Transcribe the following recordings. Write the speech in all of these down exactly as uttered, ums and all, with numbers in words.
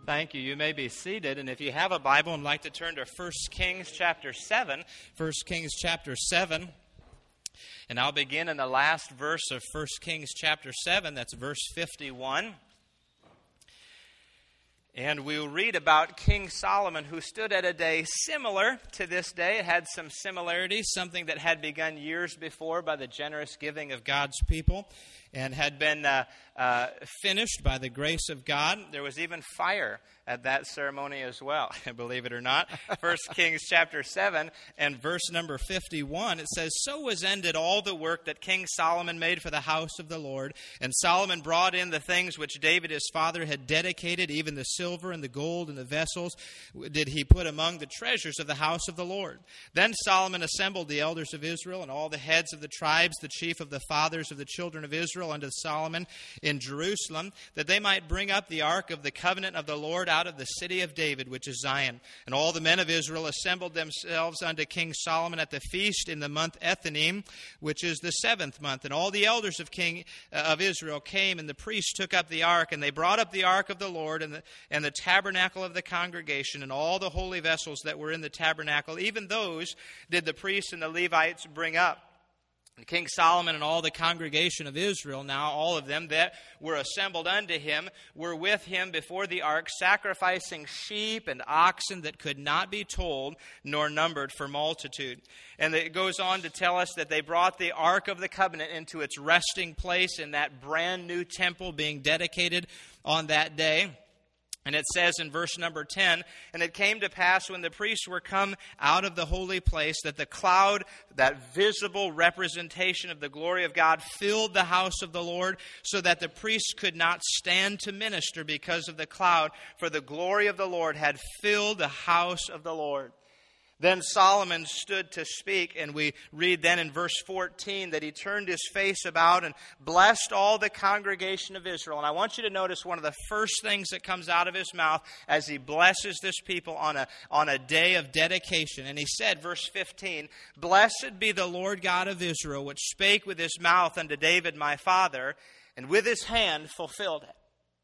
Thank you. You may be seated, and if you have a Bible and like to turn to First Kings chapter seven, First Kings chapter seven, and I'll begin in the last verse of First Kings chapter seven, that's verse fifty-one. And we'll read about King Solomon, who stood at a day similar to this day. It had some similarities, something that had begun years before by the generous giving of God's people, and had been uh, uh, finished by the grace of God. There was even fire at that ceremony as well, believe it or not. First Kings chapter seven and verse number fifty-one, it says, "So was ended all the work that King Solomon made for the house of the Lord. And Solomon brought in the things which David his father had dedicated, even the silver and the gold and the vessels did he put among the treasures of the house of the Lord. Then Solomon assembled the elders of Israel and all the heads of the tribes, the chief of the fathers of the children of Israel, unto Solomon in Jerusalem, that they might bring up the ark of the covenant of the Lord out of the city of David, which is Zion. And all the men of Israel assembled themselves unto King Solomon at the feast in the month Ethanim, which is the seventh month. And all the elders of King uh, of Israel came, and the priests took up the ark, and they brought up the ark of the Lord, and the, and the tabernacle of the congregation, and all the holy vessels that were in the tabernacle. Even those did the priests and the Levites bring up. And King Solomon and all the congregation of Israel, now all of them that were assembled unto him, were with him before the ark, sacrificing sheep and oxen that could not be told nor numbered for multitude." And it goes on to tell us that they brought the ark of the covenant into its resting place in that brand new temple being dedicated on that day. And it says in verse number ten, "And it came to pass when the priests were come out of the holy place that the cloud, that visible representation of the glory of God, filled the house of the Lord, so that the priests could not stand to minister because of the cloud, for the glory of the Lord had filled the house of the Lord. Then Solomon stood to speak," and we read then in verse fourteen that he turned his face about and blessed all the congregation of Israel. And I want you to notice one of the first things that comes out of his mouth as he blesses this people on a, on a day of dedication. And he said, verse fifteen, "Blessed be the Lord God of Israel, which spake with his mouth unto David my father, and with his hand fulfilled it."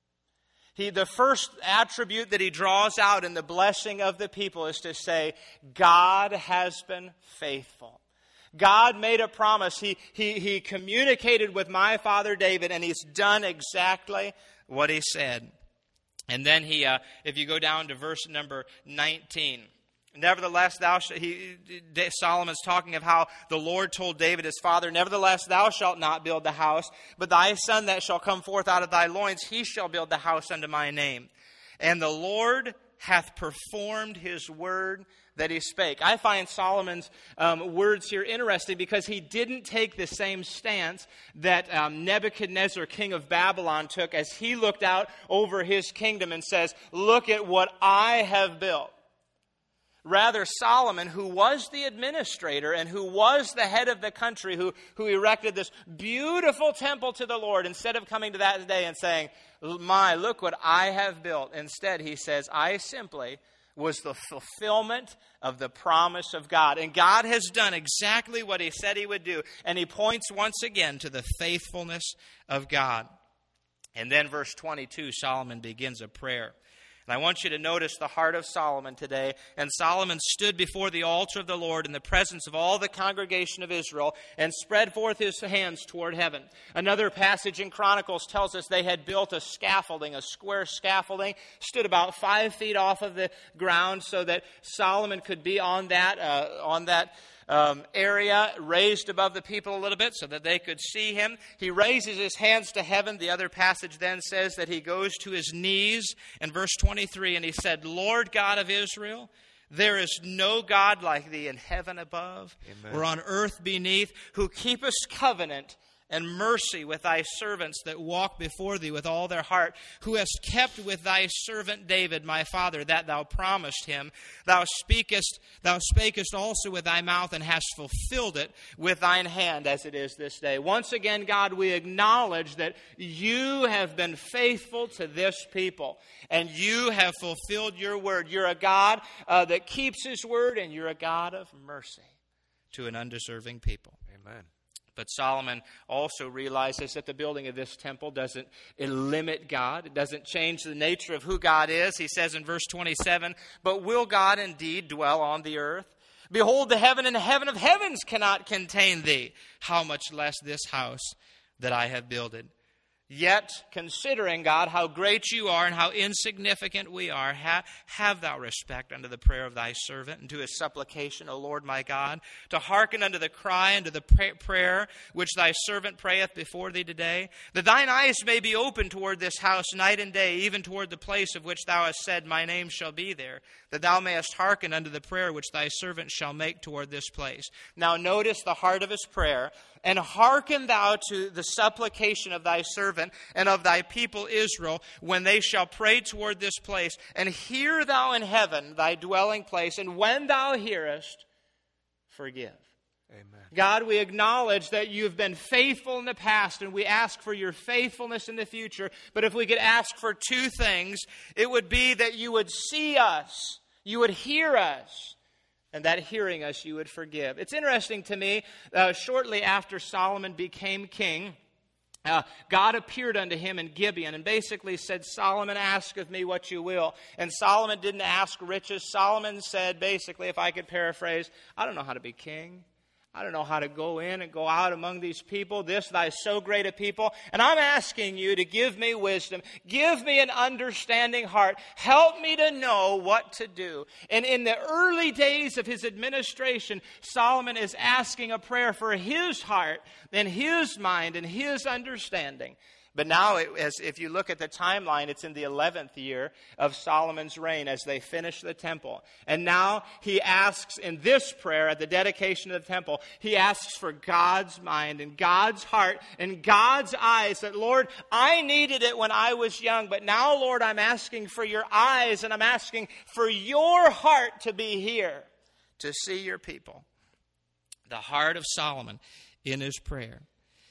He, the first attribute that he draws out in the blessing of the people is to say, God has been faithful. God made a promise. He, he, he communicated with my father David, and he's done exactly what he said. And then he, uh, if you go down to verse number nineteen, "Nevertheless, thou sh-, he, Solomon's talking of how the Lord told David his father, "Nevertheless, thou shalt not build the house, but thy son that shall come forth out of thy loins, he shall build the house unto my name. And the Lord hath performed his word that he spake." I find Solomon's um, words here interesting because he didn't take the same stance that um, Nebuchadnezzar, king of Babylon, took as he looked out over his kingdom and says, "Look at what I have built." Rather, Solomon, who was the administrator and who was the head of the country, who, who erected this beautiful temple to the Lord, instead of coming to that day and saying, "My, look what I have built," instead he says, "I simply was the fulfillment of the promise of God." And God has done exactly what he said he would do. And he points once again to the faithfulness of God. And then verse twenty-two, Solomon begins a prayer. And I want you to notice the heart of Solomon today. "And Solomon stood before the altar of the Lord in the presence of all the congregation of Israel and spread forth his hands toward heaven." Another passage in Chronicles tells us they had built a scaffolding, a square scaffolding, stood about five feet off of the ground so that Solomon could be on that, uh, on that Um, area, raised above the people a little bit so that they could see him. He raises his hands to heaven. The other passage then says that he goes to his knees in verse twenty-three, and he said, "Lord God of Israel, there is no God like thee in heaven above, Amen, or on earth beneath, who keepest covenant and mercy with thy servants that walk before thee with all their heart, who hast kept with thy servant David my father that thou promised him. Thou speakest, thou spakest also with thy mouth, and hast fulfilled it with thine hand, as it is this day." Once again, God, we acknowledge that you have been faithful to this people, and you have fulfilled your word. You're a God uh, that keeps his word, and you're a God of mercy to an undeserving people. Amen. But Solomon also realizes that the building of this temple doesn't limit God. It doesn't change the nature of who God is. He says in verse twenty-seven, "But will God indeed dwell on the earth? Behold, the heaven and the heaven of heavens cannot contain thee. How much less this house that I have builded? Yet, considering, God, how great you are and how insignificant we are, ha- have thou respect unto the prayer of thy servant and to his supplication, O Lord my God, to hearken unto the cry and to the pray- prayer which thy servant prayeth before thee today, that thine eyes may be open toward this house night and day, even toward the place of which thou hast said, my name shall be there, that thou mayest hearken unto the prayer which thy servant shall make toward this place." Now notice the heart of his prayer. "And hearken thou to the supplication of thy servant and of thy people Israel, when they shall pray toward this place. And hear thou in heaven thy dwelling place, and when thou hearest, forgive." Amen. God, we acknowledge that you've been faithful in the past, and we ask for your faithfulness in the future. But if we could ask for two things, it would be that you would see us, you would hear us, and that hearing us, you would forgive. It's interesting to me, uh, shortly after Solomon became king, uh, God appeared unto him in Gibeon and basically said, "Solomon, ask of me what you will." And Solomon didn't ask riches. Solomon said, basically, if I could paraphrase, "I don't know how to be king. I don't know how to go in and go out among these people, this thy so great a people. And I'm asking you to give me wisdom. Give me an understanding heart. Help me to know what to do." And in the early days of his administration, Solomon is asking a prayer for his heart and his mind and his understanding. But now, it, as if you look at the timeline, it's in the eleventh year of Solomon's reign as they finish the temple. And now he asks in this prayer at the dedication of the temple, he asks for God's mind and God's heart and God's eyes. That, Lord, I needed it when I was young, but now, Lord, I'm asking for your eyes and I'm asking for your heart to be here to see your people. The heart of Solomon in his prayer.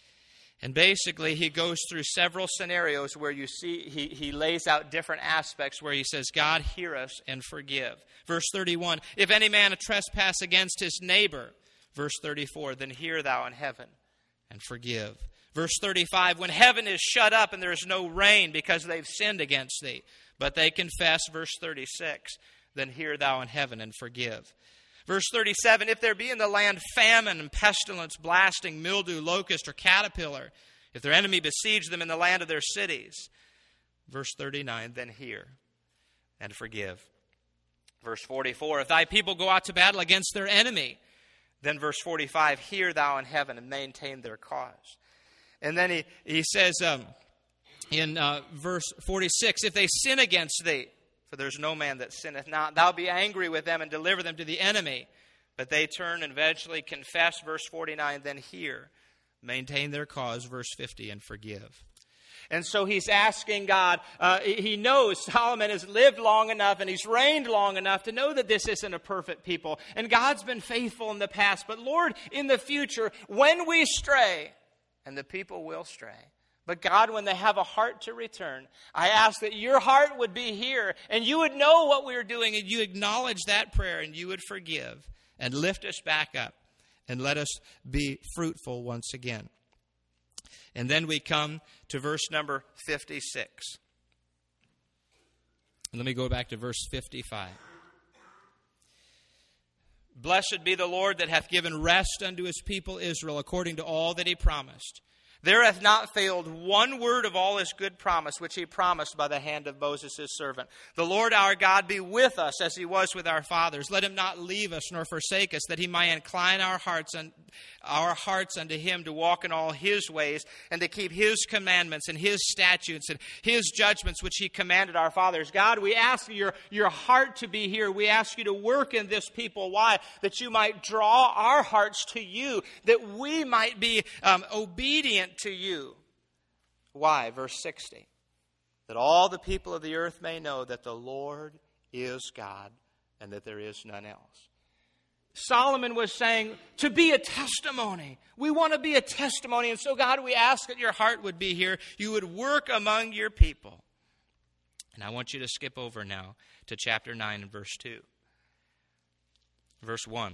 And basically, he goes through several scenarios where you see he, he lays out different aspects where he says, God, hear us and forgive. Verse thirty-one, if any man trespass against his neighbor. Verse thirty-four, then hear thou in heaven and forgive. Verse thirty-five, when heaven is shut up and there is no rain because they've sinned against thee, but they confess. Verse thirty-six, then hear thou in heaven and forgive. Verse thirty-seven, if there be in the land famine and pestilence, blasting, mildew, locust, or caterpillar, if their enemy besiege them in the land of their cities. Verse thirty-nine, then hear and forgive. Verse forty-four, if thy people go out to battle against their enemy. Then verse forty-five, hear thou in heaven and maintain their cause. And then he, he says um, in uh, verse forty-six, if they sin against thee, for there's no man that sinneth not, thou be angry with them and deliver them to the enemy. But they turn and eventually confess, verse forty-nine, then hear, maintain their cause, verse fifty, and forgive. And so he's asking God, uh, he knows Solomon has lived long enough and he's reigned long enough to know that this isn't a perfect people. And God's been faithful in the past. But Lord, in the future, when we stray, and the people will stray, but God, when they have a heart to return, I ask that your heart would be here and you would know what we're doing and you acknowledge that prayer and you would forgive and lift us back up and let us be fruitful once again. And then we come to verse number fifty-six. Let me go back to verse fifty-five. Blessed be the Lord that hath given rest unto his people Israel according to all that he promised. There hath not failed one word of all his good promise, which he promised by the hand of Moses his servant. The Lord our God be with us as he was with our fathers. Let him not leave us nor forsake us, that he might incline our hearts and our hearts unto him to walk in all his ways and to keep his commandments and his statutes and his judgments, which he commanded our fathers. God, we ask your, your heart to be here. We ask you to work in this people. Why? That you might draw our hearts to you, that we might be um, obedient to you. Why? Verse sixty. That all the people of the earth may know that the Lord is God and that there is none else. Solomon was saying to be a testimony. We want to be a testimony. And so God, we ask that your heart would be here. You would work among your people. And I want you to skip over now to chapter nine and verse two. Verse one.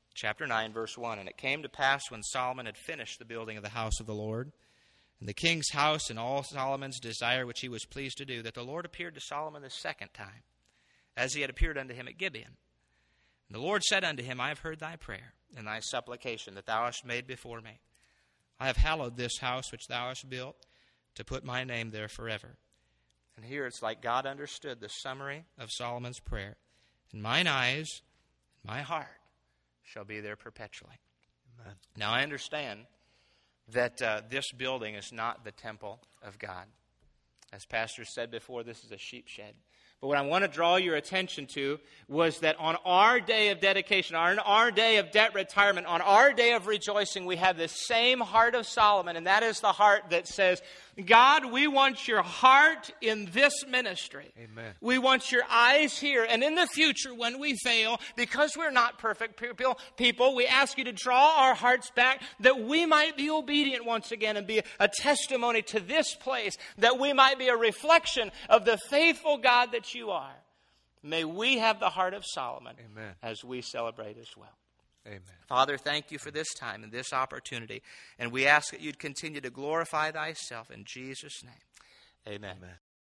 Chapter nine, verse one. And it came to pass when Solomon had finished the building of the house of the Lord, and the king's house, and all Solomon's desire which he was pleased to do, that the Lord appeared to Solomon the second time, as he had appeared unto him at Gibeon. And the Lord said unto him, I have heard thy prayer, and thy supplication that thou hast made before me. I have hallowed this house which thou hast built, to put my name there forever. And here it's like God understood the summary of Solomon's prayer. And mine eyes, my heart, shall be there perpetually. Amen. Now I understand that uh, this building is not the temple of God. As Pastor said before, this is a sheep shed. But what I want to draw your attention to was that on our day of dedication, on our day of debt retirement, on our day of rejoicing, we have this same heart of Solomon, and that is the heart that says, God, we want your heart in this ministry. Amen. We want your eyes here. And in the future, when we fail, because we're not perfect people, people, we ask you to draw our hearts back that we might be obedient once again and be a testimony to this place, that we might be a reflection of the faithful God that you are. May we have the heart of Solomon. Amen. As we celebrate as well. Amen. Father, thank you for this time and this opportunity. And we ask that you'd continue to glorify thyself in Jesus' name. Amen. Amen.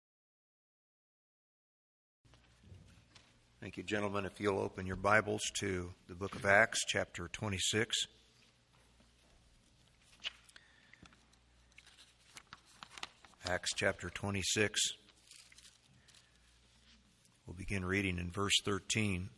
Thank you, gentlemen. If you'll open your Bibles to the book of Acts, chapter twenty-six. Acts chapter twenty-six. We'll begin reading in verse thirteen.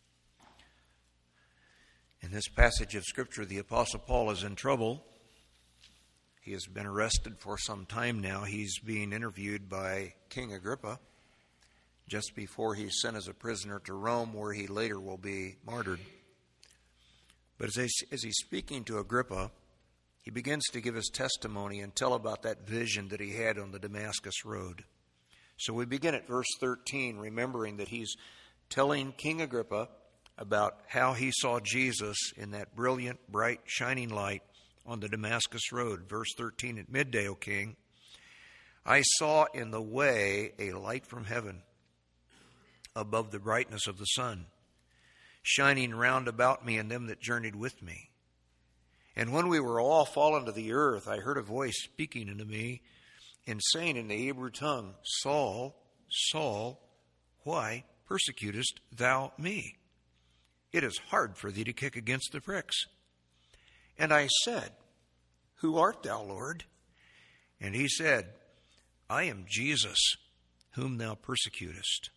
In this passage of Scripture, the Apostle Paul is in trouble. He has been arrested for some time now. He's being interviewed by King Agrippa just before he's sent as a prisoner to Rome, where he later will be martyred. But as, as he's speaking to Agrippa, he begins to give his testimony and tell about that vision that he had on the Damascus road. So we begin at verse thirteen, remembering that he's telling King Agrippa about how he saw Jesus in that brilliant, bright, shining light on the Damascus road. Verse thirteen, at midday, O king, I saw in the way a light from heaven above the brightness of the sun, shining round about me and them that journeyed with me. And when we were all fallen to the earth, I heard a voice speaking unto me and saying in the Hebrew tongue, Saul, Saul, why persecutest thou me? It is hard for thee to kick against the pricks. And I said, Who art thou, Lord? And he said, I am Jesus, whom thou persecutest.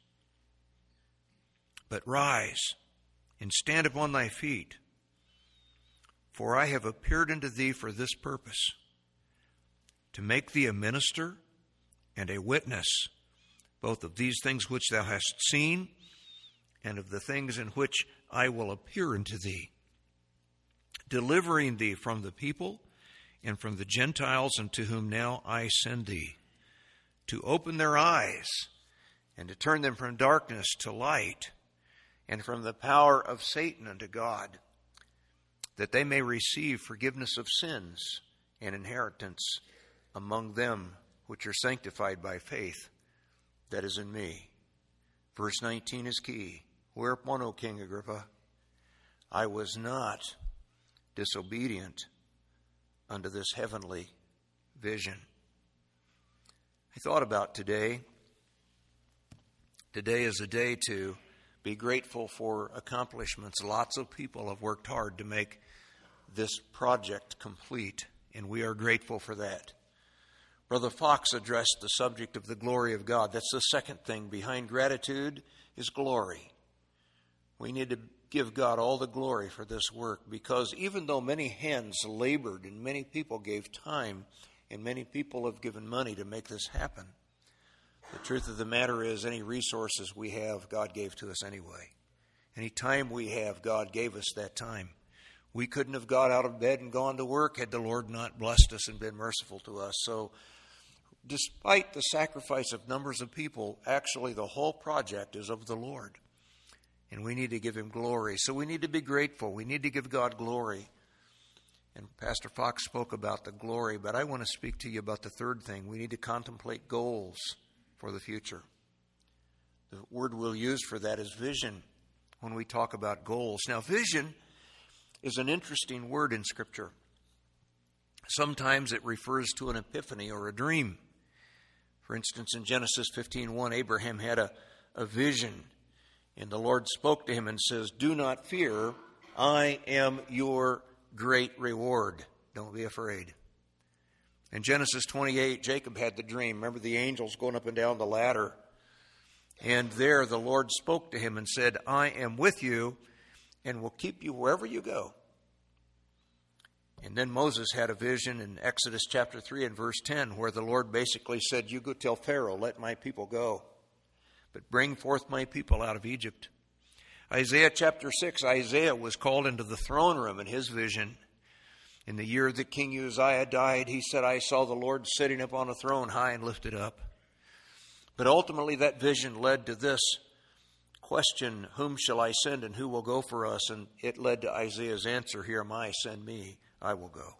But rise and stand upon thy feet, for I have appeared unto thee for this purpose, to make thee a minister and a witness, both of these things which thou hast seen, and of the things in which I will appear unto thee, delivering thee from the people and from the Gentiles unto whom now I send thee, to open their eyes and to turn them from darkness to light, and from the power of Satan unto God, that they may receive forgiveness of sins and inheritance among them which are sanctified by faith that is in me. Verse nineteen is key. Whereupon, O King Agrippa, I was not disobedient unto this heavenly vision. I thought about today. Today is a day to be grateful for accomplishments. Lots of people have worked hard to make this project complete, and we are grateful for that. Brother Fox addressed the subject of the glory of God. That's the second thing. Behind gratitude is glory. We need to give God all the glory for this work, because even though many hands labored and many people gave time and many people have given money to make this happen, the truth of the matter is any resources we have, God gave to us anyway. Any time we have, God gave us that time. We couldn't have got out of bed and gone to work had the Lord not blessed us and been merciful to us. So despite the sacrifice of numbers of people, actually the whole project is of the Lord. And we need to give him glory. So we need to be grateful. We need to give God glory. And Pastor Fox spoke about the glory, but I want to speak to you about the third thing. We need to contemplate goals for the future. The word we'll use for that is vision when we talk about goals. Now, vision is an interesting word in Scripture. Sometimes it refers to an epiphany or a dream. For instance, in Genesis fifteen one, Abraham had a, a vision, and the Lord spoke to him and says, "Do not fear, I am your great reward. Don't be afraid." In Genesis twenty-eight, Jacob had the dream. Remember the angels going up and down the ladder? And there the Lord spoke to him and said, "I am with you and will keep you wherever you go." And then Moses had a vision in Exodus chapter three and verse ten, where the Lord basically said, "You go tell Pharaoh, let my people go, but bring forth my people out of Egypt." Isaiah chapter six, Isaiah was called into the throne room in his vision. In the year that King Uzziah died, he said, "I saw the Lord sitting upon a throne high and lifted up." But ultimately that vision led to this question, "Whom shall I send and who will go for us?" And it led to Isaiah's answer, "Here am I, send me, I will go."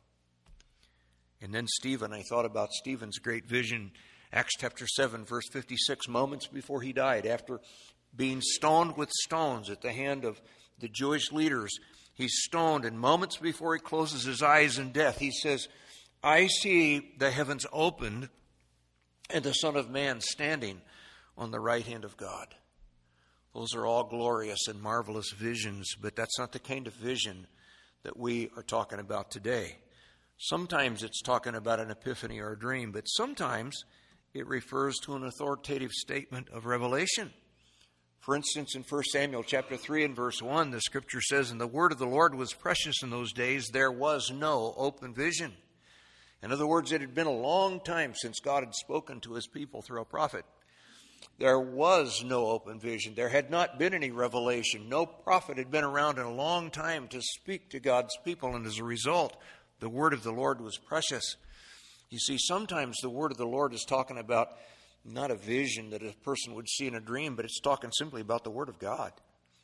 And then Stephen, I thought about Stephen's great vision, Acts chapter seven, verse fifty-six, moments before he died, after being stoned with stones at the hand of the Jewish leaders. He's stoned, and moments before he closes his eyes in death, he says, "I see the heavens opened and the Son of Man standing on the right hand of God." Those are all glorious and marvelous visions, but that's not the kind of vision that we are talking about today. Sometimes it's talking about an epiphany or a dream, but sometimes it refers to an authoritative statement of revelation. For instance, in First Samuel chapter three and verse one, the Scripture says, "And the word of the Lord was precious in those days. There was no open vision." In other words, it had been a long time since God had spoken to his people through a prophet. There was no open vision. There had not been any revelation. No prophet had been around in a long time to speak to God's people, and as a result, the word of the Lord was precious. You see, sometimes the word of the Lord is talking about not a vision that a person would see in a dream, but it's talking simply about the word of God.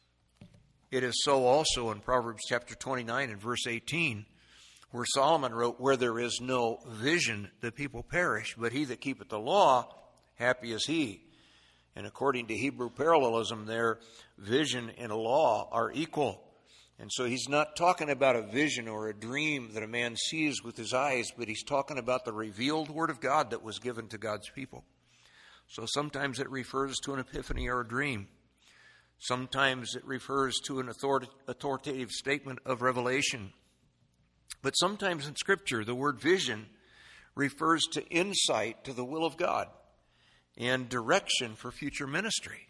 It is so also in Proverbs chapter twenty-nine and verse eighteen, where Solomon wrote, "Where there is no vision, the people perish, but he that keepeth the law, happy is he." And according to Hebrew parallelism there, vision and law are equal. And so he's not talking about a vision or a dream that a man sees with his eyes, but he's talking about the revealed word of God that was given to God's people. So sometimes it refers to an epiphany or a dream. Sometimes it refers to an authoritative statement of revelation. But sometimes in Scripture, the word vision refers to insight to the will of God and direction for future ministry,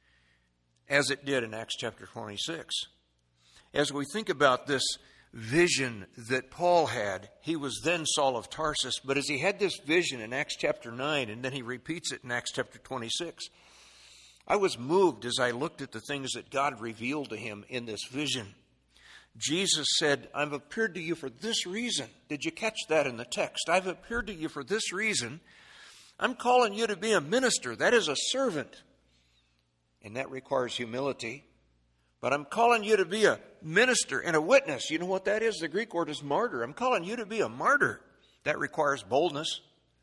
as it did in Acts chapter twenty-six. As we think about this vision that Paul had, he was then Saul of Tarsus, but as he had this vision in Acts chapter nine, and then he repeats it in Acts chapter twenty-six, I was moved as I looked at the things that God revealed to him in this vision. Jesus said, "I've appeared to you for this reason." Did you catch that in the text? "I've appeared to you for this reason. I'm calling you to be a minister." That is a servant, and that requires humility. "But I'm calling you to be a minister and a witness." You know what that is? The Greek word is martyr. I'm calling you to be a martyr. That requires boldness.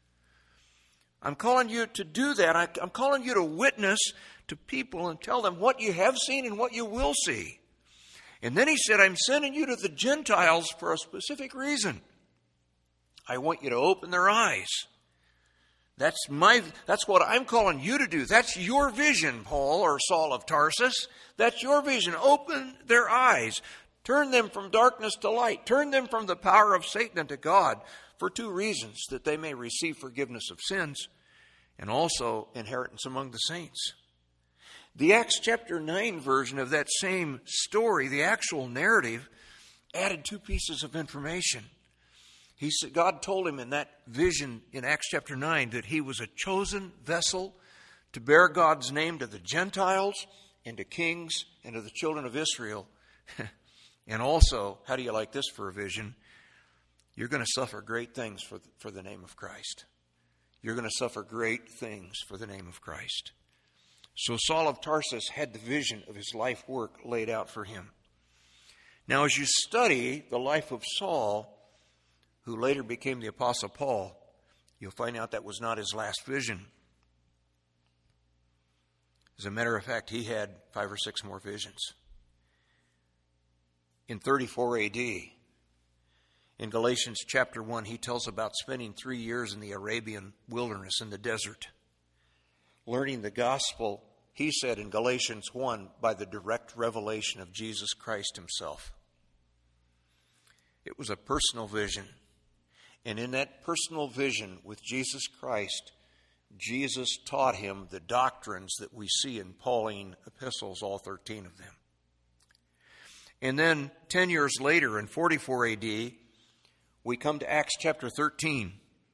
I'm calling you to do that. I, I'm calling you to witness to people and tell them what you have seen and what you will see. And then he said, "I'm sending you to the Gentiles for a specific reason. I want you to open their eyes." That's my, that's what I'm calling you to do. That's your vision, Paul or Saul of Tarsus. That's your vision. Open their eyes. Turn them from darkness to light. Turn them from the power of Satan into God, for two reasons: that they may receive forgiveness of sins and also inheritance among the saints. The Acts chapter nine version of that same story, the actual narrative, added two pieces of information. He said, God told him in that vision in Acts chapter nine that he was a chosen vessel to bear God's name to the Gentiles and to kings and to the children of Israel. And also, how do you like this for a vision? You're going to suffer great things for, for the name of Christ. You're going to suffer great things for the name of Christ. So Saul of Tarsus had the vision of his life work laid out for him. Now, as you study the life of Saul, who later became the Apostle Paul, you'll find out that was not his last vision. As a matter of fact, he had five or six more visions. in thirty-four A D. In Galatians chapter one, he tells about spending three years in the Arabian wilderness in the desert, learning the gospel, he said in Galatians one, by the direct revelation of Jesus Christ himself. It was a personal vision. And in that personal vision with Jesus Christ, Jesus taught him the doctrines that we see in Pauline epistles, all thirteen of them. And then ten years later, in forty-four A D, we come to Acts chapter thirteen,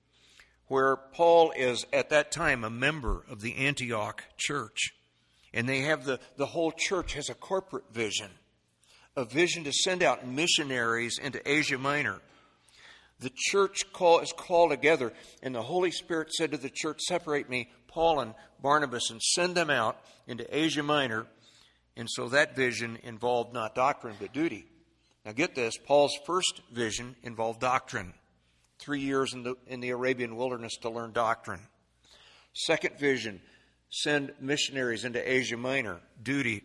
where Paul is at that time a member of the Antioch church. And they have the, the whole church has a corporate vision, a vision to send out missionaries into Asia Minor. The church call, is called together, and the Holy Spirit said to the church, separate me, Paul and Barnabas, and send them out into Asia Minor. And so that vision involved not doctrine, but duty. Now get this, Paul's first vision involved doctrine. Three years in the, in the Arabian wilderness to learn doctrine. Second vision, send missionaries into Asia Minor, duty.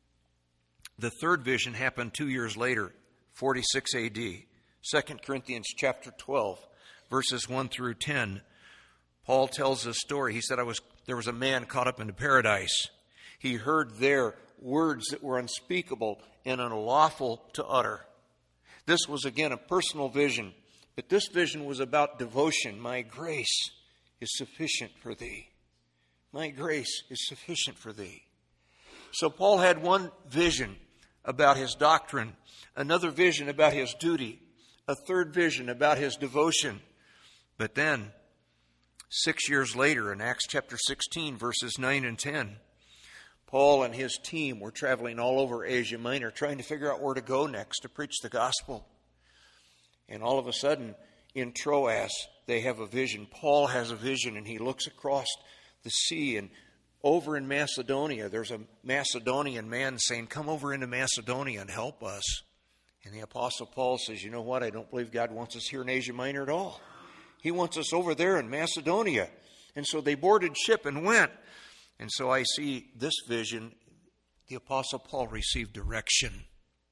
The third vision happened two years later, forty-six A D. Second Corinthians chapter twelve, verses one through ten. Paul tells this story. He said, I was there was a man caught up into paradise. He heard there words that were unspeakable and unlawful to utter. This was again a personal vision, but this vision was about devotion. My grace is sufficient for thee. My grace is sufficient for thee. So Paul had one vision about his doctrine, another vision about his duty, a third vision about his devotion. But then, six years later, in Acts chapter sixteen, verses nine and ten, Paul and his team were traveling all over Asia Minor, trying to figure out where to go next to preach the gospel. And all of a sudden, in Troas, they have a vision. Paul has a vision, and he looks across the sea, and over in Macedonia, there's a Macedonian man saying, come over into Macedonia and help us. And the Apostle Paul says, you know what? I don't believe God wants us here in Asia Minor at all. He wants us over there in Macedonia. And so they boarded ship and went. And so I see this vision. The Apostle Paul received direction.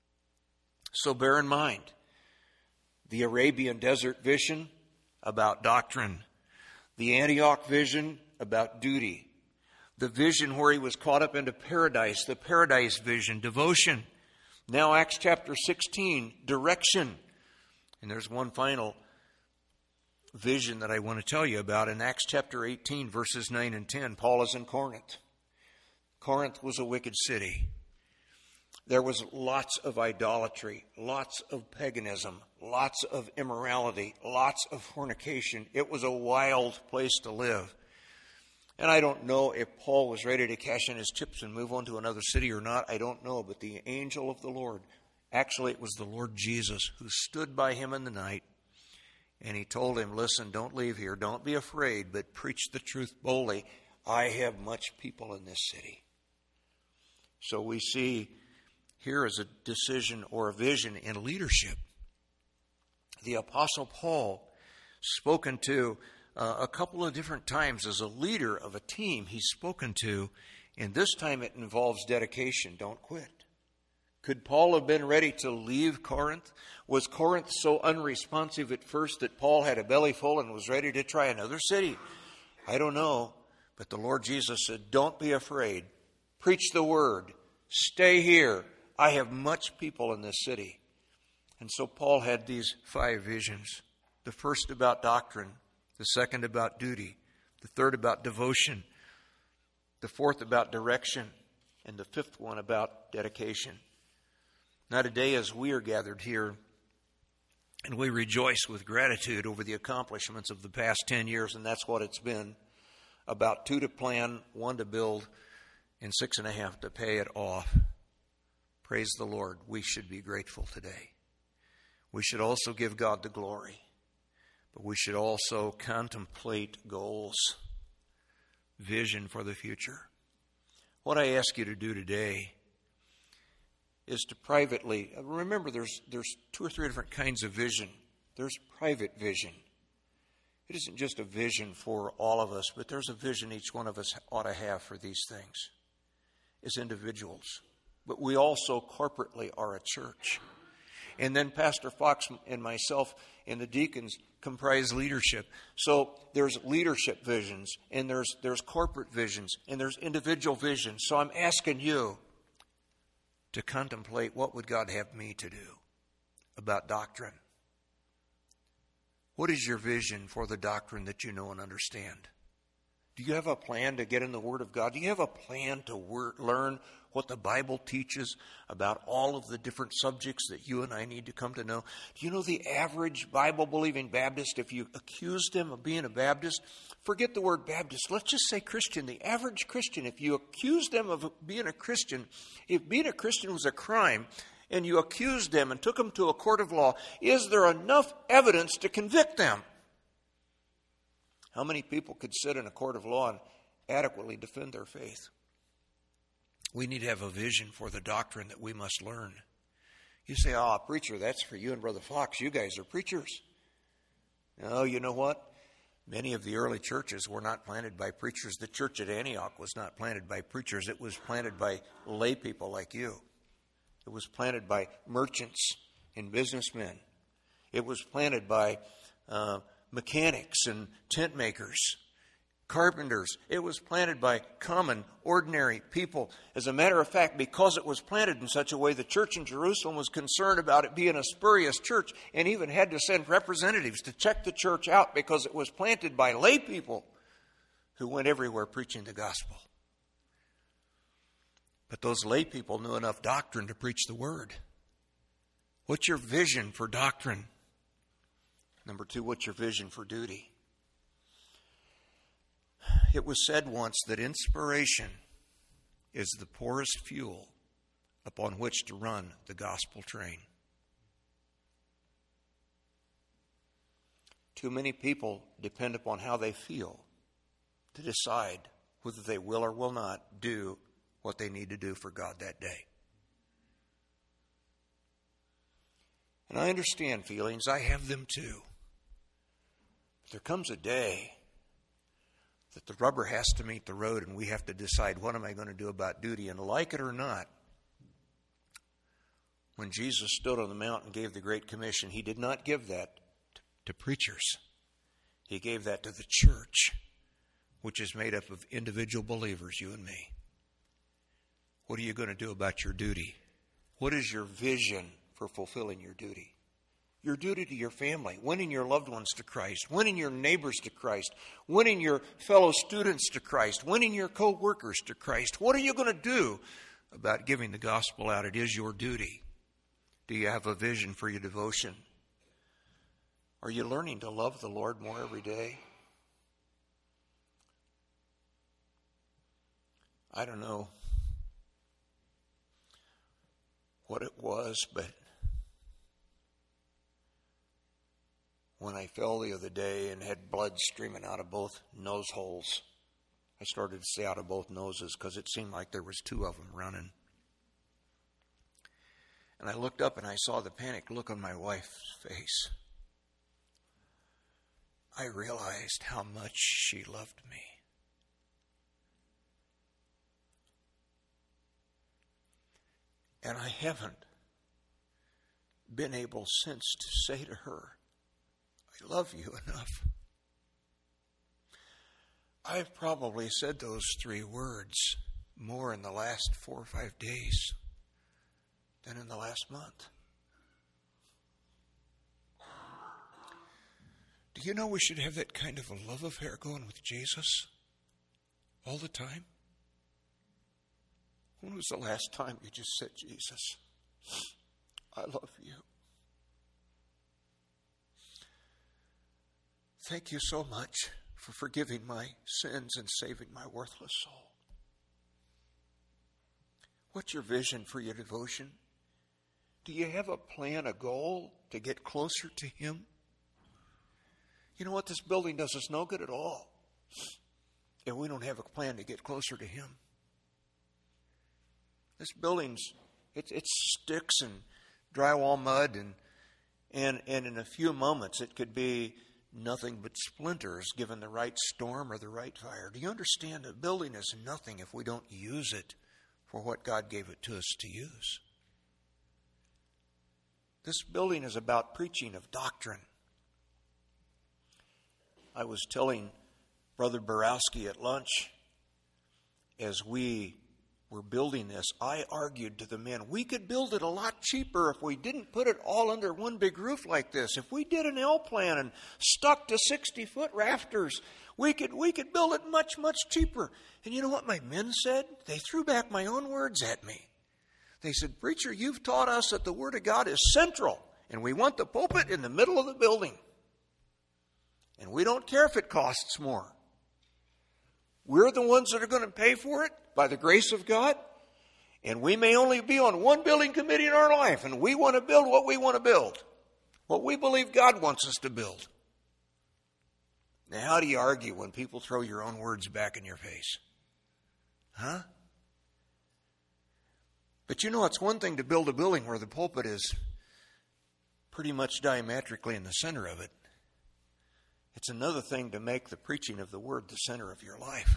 So bear in mind, the Arabian desert vision about doctrine. The Antioch vision about duty. The vision where he was caught up into paradise, the paradise vision, devotion. Now Acts chapter sixteen, direction. And there's one final vision that I want to tell you about in Acts chapter eighteen, verses nine and ten. Paul is in Corinth. Corinth was a wicked city. There was lots of idolatry, lots of paganism, lots of immorality, lots of fornication. It was a wild place to live. And I don't know if Paul was ready to cash in his chips and move on to another city or not. I don't know. But the angel of the Lord, actually it was the Lord Jesus, who stood by him in the night. And he told him, listen, don't leave here. Don't be afraid, but preach the truth boldly. I have much people in this city. So we see here is a decision or a vision in leadership. The Apostle Paul, spoken to uh, a couple of different times as a leader of a team he's spoken to, and this time it involves dedication. Don't quit. Could Paul have been ready to leave Corinth? Was Corinth so unresponsive at first that Paul had a belly full and was ready to try another city? I don't know. But the Lord Jesus said, don't be afraid. Preach the word. Stay here. I have much people in this city. And so Paul had these five visions. The first about doctrine. The second about duty. The third about devotion. The fourth about direction. And the fifth one about dedication. Now today, as we are gathered here, and we rejoice with gratitude over the accomplishments of the past ten years, and that's what it's been. About two to plan, one to build, and six and a half to pay it off. Praise the Lord. We should be grateful today. We should also give God the glory. But we should also contemplate goals, vision for the future. What I ask you to do today is to privately, remember there's there's two or three different kinds of vision. There's private vision. It isn't just a vision for all of us, but there's a vision each one of us ought to have for these things as individuals. But we also corporately are a church. And then Pastor Fox and myself and the deacons comprise leadership. So there's leadership visions, and there's there's corporate visions, and there's individual visions. So I'm asking you to contemplate, what would God have me to do about doctrine? What is your vision for the doctrine that you know and understand? Do you have a plan to get in the Word of God? Do you have a plan to wor- learn what the Bible teaches about all of the different subjects that you and I need to come to know? Do you know the average Bible-believing Baptist, if you accused him of being a Baptist, forget the word Baptist, let's just say Christian. The average Christian, if you accused them of being a Christian, if being a Christian was a crime, and you accused them and took them to a court of law, is there enough evidence to convict them? How many people could sit in a court of law and adequately defend their faith? We need to have a vision for the doctrine that we must learn. You say, oh, preacher, that's for you and Brother Fox. You guys are preachers. No, you know what? Many of the early churches were not planted by preachers. The church at Antioch was not planted by preachers. It was planted by lay people like you. It was planted by merchants and businessmen. It was planted by uh, mechanics and tent makers, carpenters. It was planted by common, ordinary people. As a matter of fact, because it was planted in such a way, the church in Jerusalem was concerned about it being a spurious church and even had to send representatives to check the church out because it was planted by lay people who went everywhere preaching the gospel. But those lay people knew enough doctrine to preach the word. What's your vision for doctrine? Number two, what's your vision for duty? It was said once that inspiration is the poorest fuel upon which to run the gospel train. Too many people depend upon how they feel to decide whether they will or will not do what they need to do for God that day. And I understand feelings. I have them too. But there comes a day that the rubber has to meet the road and we have to decide, what am I going to do about duty? And like it or not, when Jesus stood on the mount and gave the Great Commission, he did not give that to, to preachers. He gave that to the church, which is made up of individual believers, you and me. What are you going to do about your duty? What is your vision for fulfilling your duty? Your duty to your family, winning your loved ones to Christ, winning your neighbors to Christ, winning your fellow students to Christ, winning your co-workers to Christ. What are you going to do about giving the gospel out? It is your duty. Do you have a vision for your devotion? Are you learning to love the Lord more every day? I don't know what it was, but when I fell the other day and had blood streaming out of both nose holes, I started to say out of both noses because it seemed like there was two of them running. And I looked up and I saw the panicked look on my wife's face. I realized how much she loved me. And I haven't been able since to say to her, I love you enough. I've probably said those three words more in the last four or five days than in the last month. Do you know we should have that kind of a love affair going with Jesus all the time? When was the last time you just said, Jesus, I love you? Thank you so much for forgiving my sins and saving my worthless soul. What's your vision for your devotion? Do you have a plan, a goal to get closer to Him? You know what? This building does us no good at all if we don't have a plan to get closer to Him. This building's, it, it's sticks and drywall mud, and, and, and in a few moments it could be nothing but splinters given the right storm or the right fire. Do you understand? A building is nothing if we don't use it for what God gave it to us to use. This building is about preaching of doctrine. I was telling Brother Borowski at lunch, as we were building this, I argued to the men, we could build it a lot cheaper if we didn't put it all under one big roof like this. If we did an L-plan and stuck to sixty-foot rafters, we could we could build it much, much cheaper. And you know what my men said? They threw back my own words at me. They said, preacher, you've taught us that the Word of God is central, and we want the pulpit in the middle of the building. And we don't care if it costs more. We're the ones that are going to pay for it by the grace of God. And we may only be on one building committee in our life, and we want to build what we want to build, what we believe God wants us to build. Now, how do you argue when people throw your own words back in your face? Huh? But you know, it's one thing to build a building where the pulpit is pretty much diametrically in the center of it. It's another thing to make the preaching of the Word the center of your life.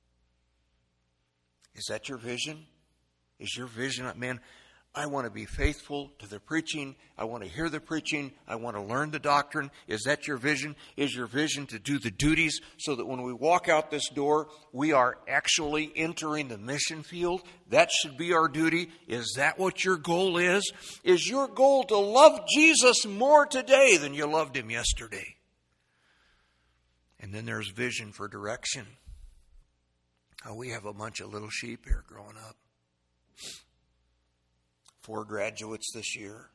Is that your vision? Is your vision, man, I want to be faithful to the preaching. I want to hear the preaching. I want to learn the doctrine. Is that your vision? Is your vision to do the duties so that when we walk out this door, we are actually entering the mission field? That should be our duty. Is that what your goal is? Is your goal to love Jesus more today than you loved Him yesterday? And then there's vision for direction. Oh, we have a bunch of little sheep here growing up. Four graduates this year.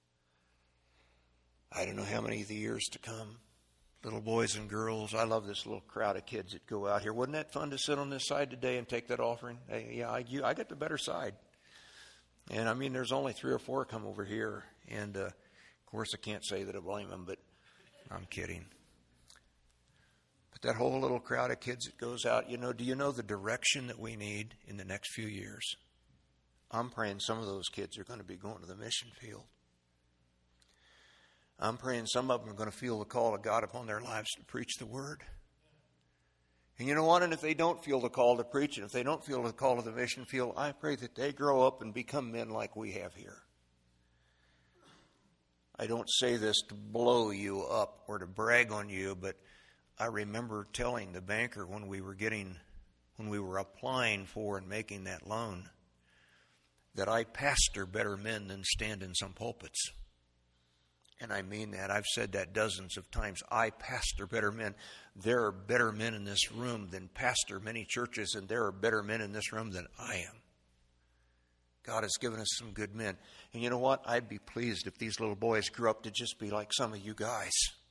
I don't know how many of the years to come. Little boys and girls. I love this little crowd of kids that go out here. Wasn't that fun to sit on this side today and take that offering? Hey, yeah, I, you, I got the better side. And I mean, there's only three or four come over here. And uh, of course, I can't say that I blame them, but I'm kidding. But that whole little crowd of kids that goes out, you know, do you know the direction that we need in the next few years? I'm praying some of those kids are going to be going to the mission field. I'm praying some of them are going to feel the call of God upon their lives to preach the Word. And you know what? And if they don't feel the call to preach, and if they don't feel the call to the mission field, I pray that they grow up and become men like we have here. I don't say this to blow you up or to brag on you, but I remember telling the banker when we were getting, when we were applying for and making that loan, that I pastor better men than stand in some pulpits. And I mean that. I've said that dozens of times. I pastor better men. There are better men in this room than pastor many churches, and there are better men in this room than I am. God has given us some good men. And you know what? I'd be pleased if these little boys grew up to just be like some of you guys.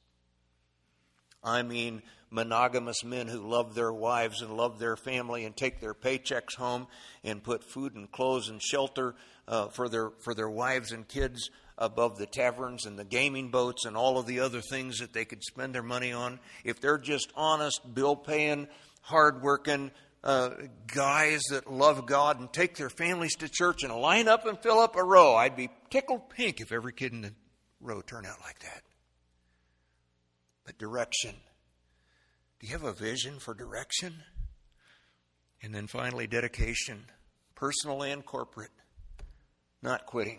I mean, monogamous men who love their wives and love their family and take their paychecks home and put food and clothes and shelter uh, for their for their wives and kids above the taverns and the gaming boats and all of the other things that they could spend their money on. If they're just honest, bill-paying, hard-working uh, guys that love God and take their families to church and line up and fill up a row, I'd be tickled pink if every kid in the row turned out like that. But direction. Do you have a vision for direction? And then finally, dedication. Personal and corporate. Not quitting.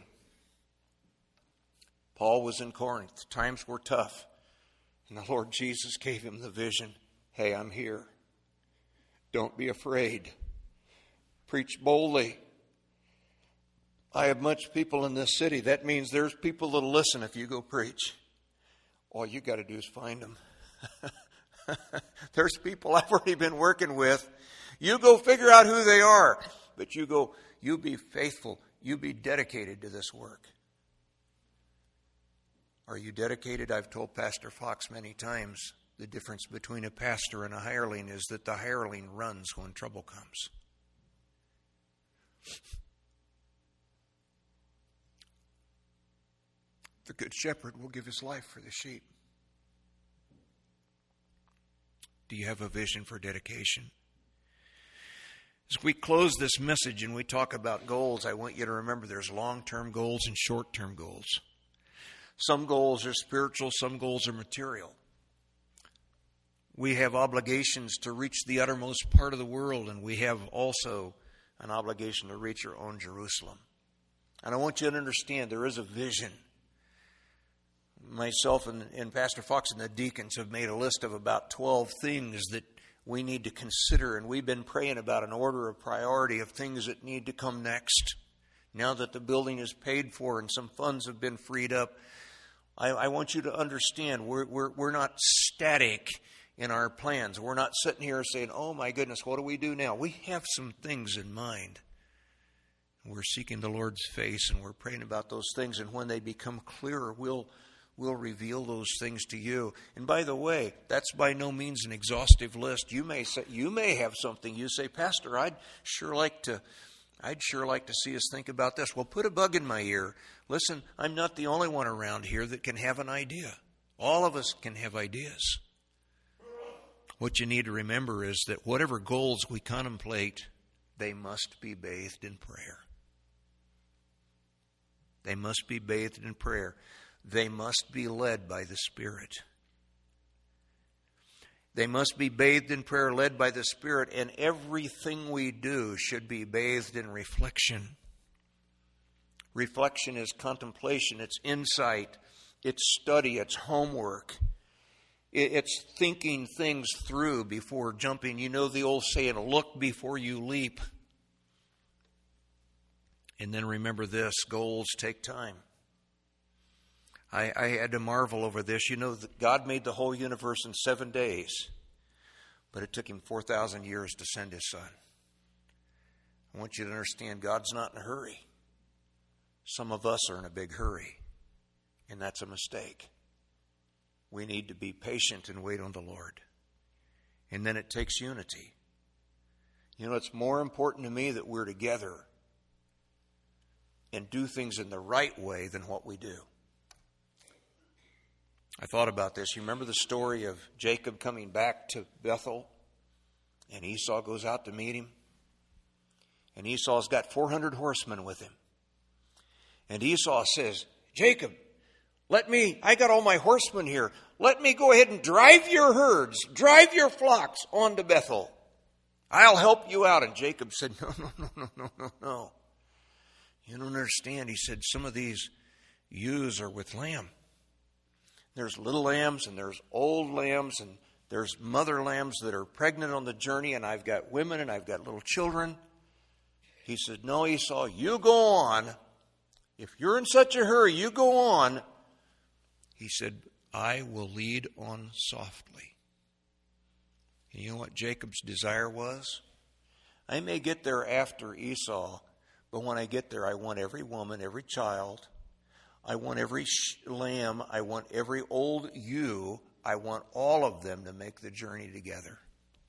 Paul was in Corinth. Times were tough. And the Lord Jesus gave him the vision. Hey, I'm here. Don't be afraid. Preach boldly. I have much people in this city. That means there's people that'll listen if you go preach. All you got to do is find them. There's people I've already been working with. You go figure out who they are. But you go, you be faithful. You be dedicated to this work. Are you dedicated? I've told Pastor Fox many times, the difference between a pastor and a hireling is that the hireling runs when trouble comes. The good shepherd will give his life for the sheep. Do you have a vision for dedication? As we close this message and we talk about goals, I want you to remember there's long-term goals and short-term goals. Some goals are spiritual, some goals are material. We have obligations to reach the uttermost part of the world, and we have also an obligation to reach our own Jerusalem. And I want you to understand there is a vision. myself and, and Pastor Fox and the deacons have made a list of about twelve things that we need to consider, and we've been praying about an order of priority of things that need to come next. Now that the building is paid for and some funds have been freed up, I, I want you to understand we're, we're, we're not static in our plans. We're not sitting here saying, oh my goodness, what do we do now? We have some things in mind. We're seeking the Lord's face and we're praying about those things, and when they become clearer, we'll We'll reveal those things to you. And by the way, that's by no means an exhaustive list. You may say, you may have something. You say, Pastor, I'd sure like to, I'd sure like to see us think about this. Well, put a bug in my ear. Listen, I'm not the only one around here that can have an idea. All of us can have ideas. What you need to remember is that whatever goals we contemplate, they must be bathed in prayer. They must be bathed in prayer. They must be led by the Spirit. They must be bathed in prayer, led by the Spirit, and everything we do should be bathed in reflection. Reflection is contemplation, it's insight, it's study, it's homework. It's thinking things through before jumping. You know the old saying, look before you leap. And then remember this, goals take time. I, I had to marvel over this. You know, that God made the whole universe in seven days, but it took him four thousand years to send his Son. I want you to understand, God's not in a hurry. Some of us are in a big hurry, and that's a mistake. We need to be patient and wait on the Lord. And then it takes unity. You know, it's more important to me that we're together and do things in the right way than what we do. I thought about this. You remember the story of Jacob coming back to Bethel, and Esau goes out to meet him, and Esau's got four hundred horsemen with him. And Esau says, Jacob, let me, I got all my horsemen here. Let me go ahead and drive your herds, drive your flocks on to Bethel. I'll help you out. And Jacob said, no, no, no, no, no, no, no. You don't understand. He said, some of these ewes are with lamb. There's little lambs and there's old lambs and there's mother lambs that are pregnant on the journey, and I've got women and I've got little children. He said, no, Esau, you go on. If you're in such a hurry, you go on. He said, I will lead on softly. And you know what Jacob's desire was? I may get there after Esau, but when I get there, I want every woman, every child, I want every lamb, I want every old ewe, I want all of them to make the journey together.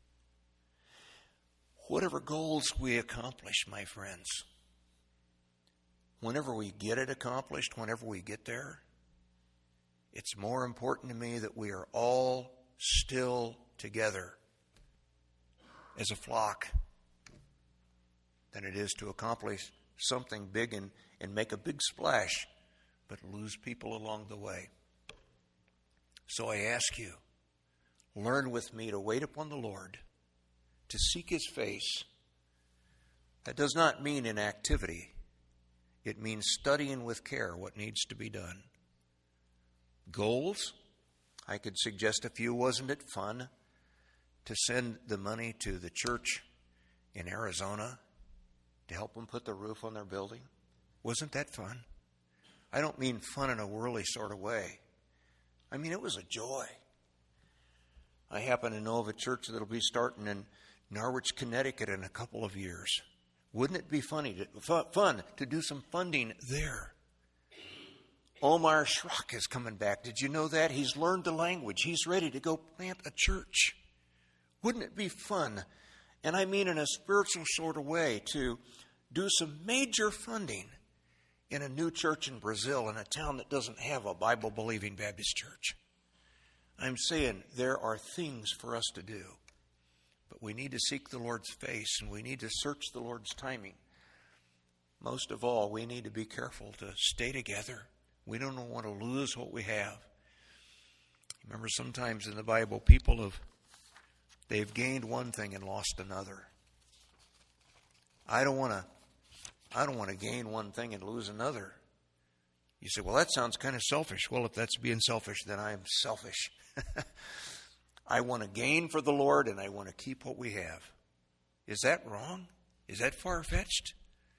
Whatever goals we accomplish, my friends, whenever we get it accomplished, whenever we get there, it's more important to me that we are all still together as a flock than it is to accomplish something big and, and make a big splash, but lose people along the way. So I ask you, learn with me to wait upon the Lord, to seek His face. That does not mean inactivity. It means studying with care what needs to be done. Goals? I could suggest a few. Wasn't it fun to send the money to the church in Arizona to help them put the roof on their building? Wasn't that fun? I don't mean fun in a worldly sort of way. I mean, it was a joy. I happen to know of a church that will be starting in Norwich, Connecticut in a couple of years. Wouldn't it be funny to, fun to do some funding there? Omar Shrock is coming back. Did you know that? He's learned the language. He's ready to go plant a church. Wouldn't it be fun, and I mean in a spiritual sort of way, to do some major funding in a new church in Brazil, in a town that doesn't have a Bible-believing Baptist church? I'm saying there are things for us to do, but we need to seek the Lord's face, and we need to search the Lord's timing. Most of all, we need to be careful to stay together. We don't want to lose what we have. Remember, sometimes in the Bible, people have they've gained one thing and lost another. I don't want to I don't want to gain one thing and lose another. You say, well, that sounds kind of selfish. Well, if that's being selfish, then I am selfish. I want to gain for the Lord, and I want to keep what we have. Is that wrong? Is that far-fetched?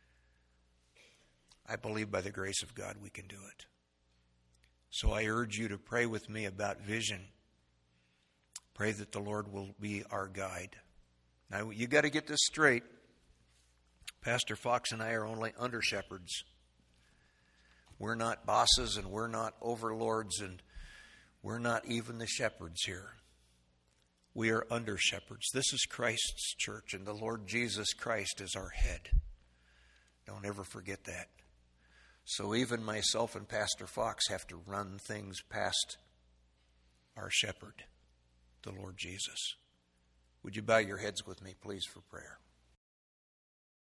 I believe by the grace of God we can do it. So I urge you to pray with me about vision. Pray that the Lord will be our guide. Now, you got to get this straight. Pastor Fox and I are only under-shepherds. We're not bosses, and we're not overlords, and we're not even the shepherds here. We are under-shepherds. This is Christ's church, and the Lord Jesus Christ is our head. Don't ever forget that. So even myself and Pastor Fox have to run things past our shepherd, the Lord Jesus. Would you bow your heads with me, please, for prayer?